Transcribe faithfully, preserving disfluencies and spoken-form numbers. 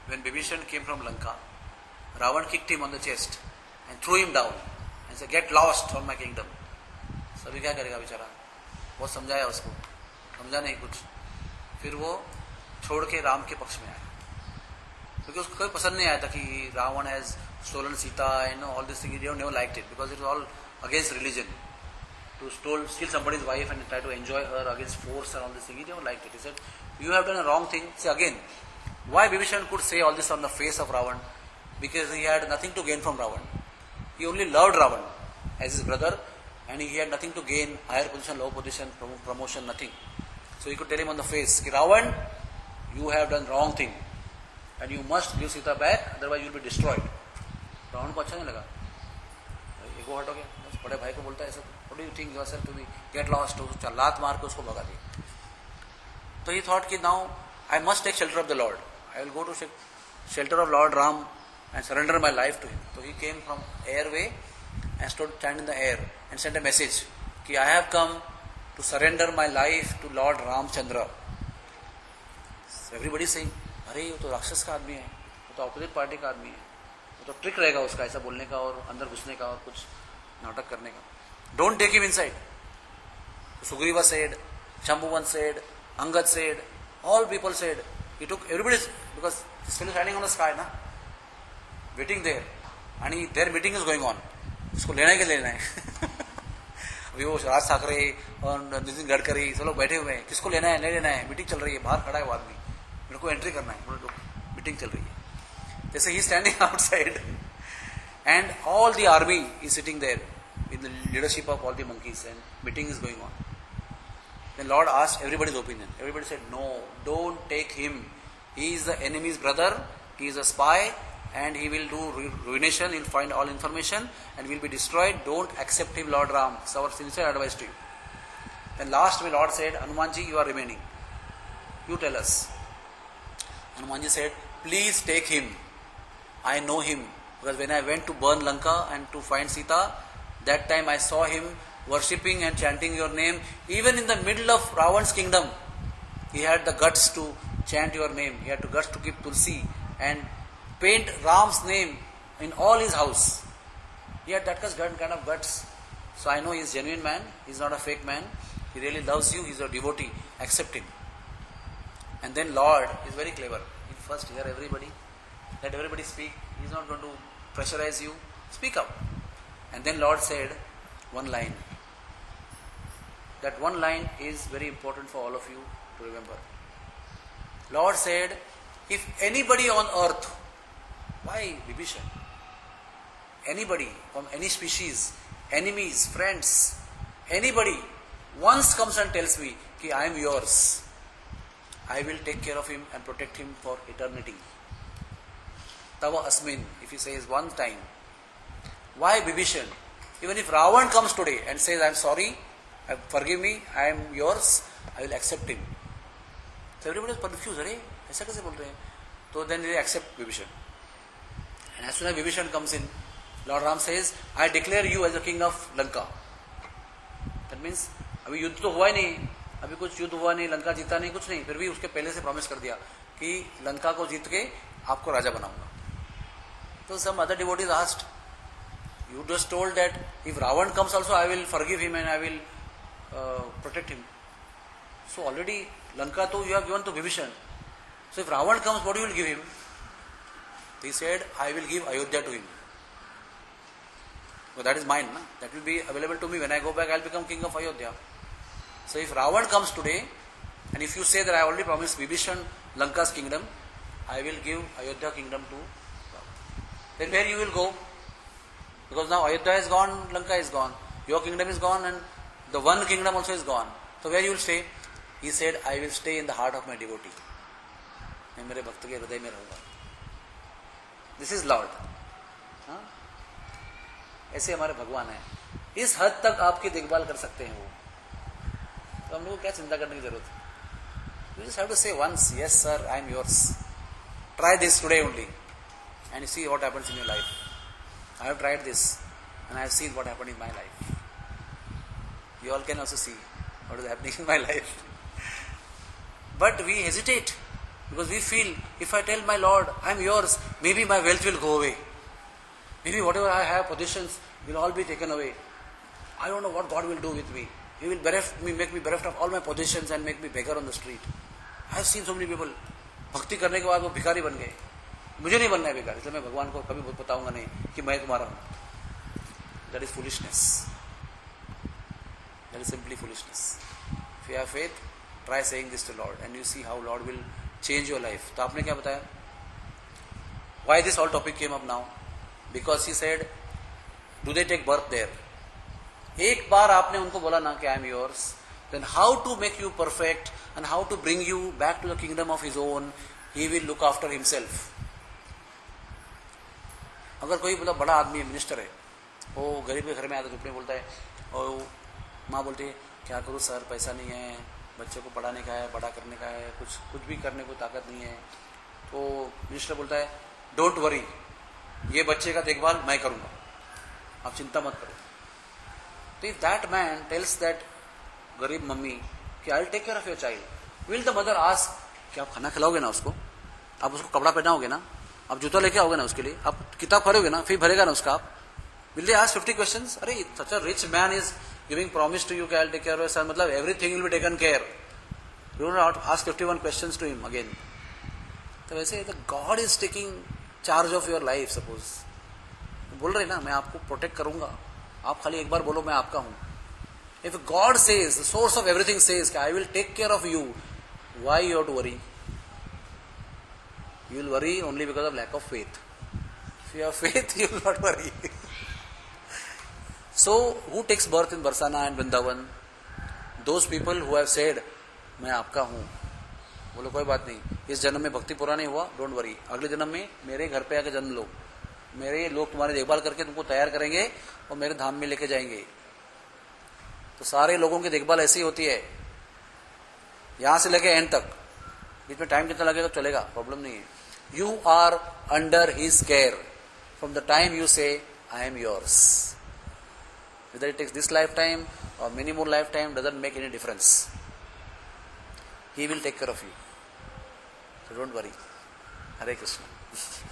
when Vibhishan came from Lanka, Ravan kicked him on the chest and threw him down and said, "Get lost from my kingdom." So अभी क्या करेगा बेचारा? बहुत समझाया उसको, समझा नहीं कुछ. फिर वो छोड़ के राम के पक्ष में आया, क्योंकि उसको कोई पसंद नहीं आया था कि Ravan has stolen Sita and all this thing. He never liked it because it was all against religion. To steal, steal somebody's wife and try to enjoy her against force and all this thing, he never liked it. He said, "You have done a wrong thing." See again, why Vibhishan could say all this on the face of Ravan? Because he had nothing to gain from Ravan. He only loved Ravan as his brother, and he had nothing to gain, higher position, low position, promotion, nothing. So he could tell him on the face, Ravan, you have done wrong thing, and you must give Sita back, otherwise you will be destroyed. Ravan को अच्छा नहीं लगा, ego हट हो गया, बड़े भाई को बोलता है ऐसा, what do you think yourself to be, get lost, उसको लात मार के उसको भगा दिया. So he thought कि now I must take shelter of the Lord. I will go to shelter of Lord Ram and surrender my life to him. So he came from airway and stood stand in the air and sent a message कि I have come to surrender my life to Lord Ramchandra. So everybody is saying, अरे ये तो राक्षस का आदमी है, वो तो ऑपोजिट पार्टी का आदमी है, वो तो ट्रिक रहेगा उसका ऐसा बोलने का और अंदर घुसने का और कुछ नाटक करने का. Don't take him inside. Sugriva said, Shambhuvan said, Angad said, all people said. He took everybody because he's still standing on the sky, na, waiting there, and he, their meeting is going on. उसको लेना है कि लेना है. अभी वो राज ठाकरे और नितिन गडकरी सब लोग बैठे हुए हैं, किसको लेना है नहीं लेना है, मीटिंग चल रही है, बाहर खड़ा है वो आदमी, मेरे को एंट्री करना है, बोले मीटिंग चल रही है. जैसे ही standing outside and all the army is sitting there in the leadership of all the monkeys and meeting is going on. Then Lord asked everybody's opinion. Everybody said, no, don't take him. He is the enemy's brother, he is a spy and he will do ruination, he will find all information and will be destroyed. Don't accept him, Lord Ram. It's our sincere advice to you. Then last my Lord said, Hanumanji, you are remaining. You tell us. Hanumanji said, please take him. I know him. Because when I went to burn Lanka and to find Sita, that time I saw him worshipping and chanting your name. Even in the middle of Ravan's kingdom, he had the guts to chant your name. He had the guts to keep Tulsi and paint Ram's name in all his house. He had that kind of guts. So I know he is a genuine man. He is not a fake man. He really loves you. He is a devotee. Accept him. And then Lord is very clever. He first hear everybody. Let everybody speak. He is not going to pressurize you. Speak up. And then Lord said one line. That one line is very important for all of you to remember. Lord said, if anybody on earth, why Vibhishan? Anybody from any species, enemies, friends, anybody once comes and tells me that I am yours, I will take care of him and protect him for eternity. Tava Asmin, if he says one time. Why Vibhishan? Even if Ravan comes today and says, I am sorry, forgive me, I am yours, I will accept him. So everybody is confused. Arey, aisa kaise bol rahe hain? So then they accept Vibhishan. And as soon as Vibhishan comes in, Lord Ram says, I declare you as the king of Lanka. That means, अभी युद्ध तो हुआ ही नहीं, अभी कुछ युद्ध हुआ नहीं, लंका जीता नहीं, कुछ नहीं, फिर भी उसके पहले से प्रॉमिस कर दिया कि लंका को जीत के आपको राजा बनाऊंगा. So some other devotees asked, you just told that if Ravan comes also, I will forgive him and I will uh, protect him. So already Lanka to you have given to Vibhishan. So if Ravan comes, what you will give him? He said, I will give Ayodhya to him. So that is mine. Na? That will be available to me. When I go back, I will become king of Ayodhya. So if Ravan comes today, and if you say that I already promised Vibhishan Lanka's kingdom, I will give Ayodhya kingdom to Ravan. Then where you will go? Because now Ayodhya is gone, Lanka is gone. Your kingdom is gone and the one kingdom also is gone. So where you will stay? He said, I will stay in the heart of my devotee. मैं मेरे भक्त के हृदय में रहूंगा. This is Lord. हाँ? ऐसे हमारे भगवान हैं. इस हद तक आपकी देखभाल कर सकते हैं वो. तो हम लोग को क्या चिंता करने की जरूरत है? You just have to say once, yes sir, I am yours. Try this today only, and see what happens in your life. I have tried this, and I have seen what happened in my life. You all can also see what is happening in my life. But we hesitate. Because we feel, if I tell my Lord, I am yours, maybe my wealth will go away. Maybe whatever I have, positions, will all be taken away. I don't know what God will do with me. He will bereft me, make me bereft of all my positions and make me beggar on the street. I have seen so many people, भक्ति करने के बाद वो भिखारी बन गए. मुझे नहीं बनना है भिखारी, इसलिए मैं भगवान को कभी बताऊंगा नहीं कि मैं तुम्हारा हूं. That is foolishness. That is simply foolishness. If you have faith, try saying this to Lord and you see how Lord will change your life. तो आपने क्या बताया? Why this whole topic came up now? Because he said, do they take birth there? एक बार आपने उनको बोला ना कि I am yours, then how to make you perfect and how to bring you back to the kingdom of his own, he will look after himself. अगर कोई बोला बड़ा आदमी है, मिनिस्टर है, वो गरीब के घर में आता झुपड़े बोलता है और माँ बोलती है क्या करूँ सर, पैसा नहीं है, बच्चे को पढ़ाने का है, बड़ा करने का है, कुछ कुछ भी करने को ताकत नहीं है. तो मिनिस्टर बोलता है डोंट वरी, ये बच्चे का देखभाल मैं करूंगा, आप चिंता मत करो. तो if that man tells that गरीब मम्मी कि I will take care of your child, will the mother ask कि आप खाना खिलाओगे ना उसको, आप उसको कपड़ा पहनाओगे ना, आप जूता लेके आओगे ना उसके लिए, आप किताब भरोगे ना, फी भरेगा ना उसका आप. Will they ask fifty questions? अरे such a rich man is giving promise to you कि I will take care of your son, मतलब everything will be taken care. You don't not ask fifty one questions to him again. तो वैसे God is taking charge of your life. Suppose बोल रहे ना मैं आपको protect करूंगा, आप खाली एक बार बोलो मैं आपका हूं. If God says, the source of everything says, I will take care of you, why you have to worry? You will worry only because of lack of faith. If you have faith, you will not worry. So, who takes birth in Barsana and Vrindavan? Those people who have said, मैं आपका हूं. बोलो कोई बात नहीं, इस जन्म में भक्ति पूरा नहीं हुआ, डोंट वरी, अगले जन्म में मेरे घर पे आके जन्म लो, मेरे लोग तुम्हारी देखभाल करके तुमको तैयार करेंगे और मेरे धाम में लेके जाएंगे. तो सारे लोगों की देखभाल ऐसी होती है, यहां से लेके एंड तक, बीच में टाइम कितना लगेगा चलेगा, प्रॉब्लम नहीं है. You are under his care from the time you say I am yours. Whether it takes this life time और many more life time doesn't make any difference. He will take care of you, so don't worry. Hare Krishna.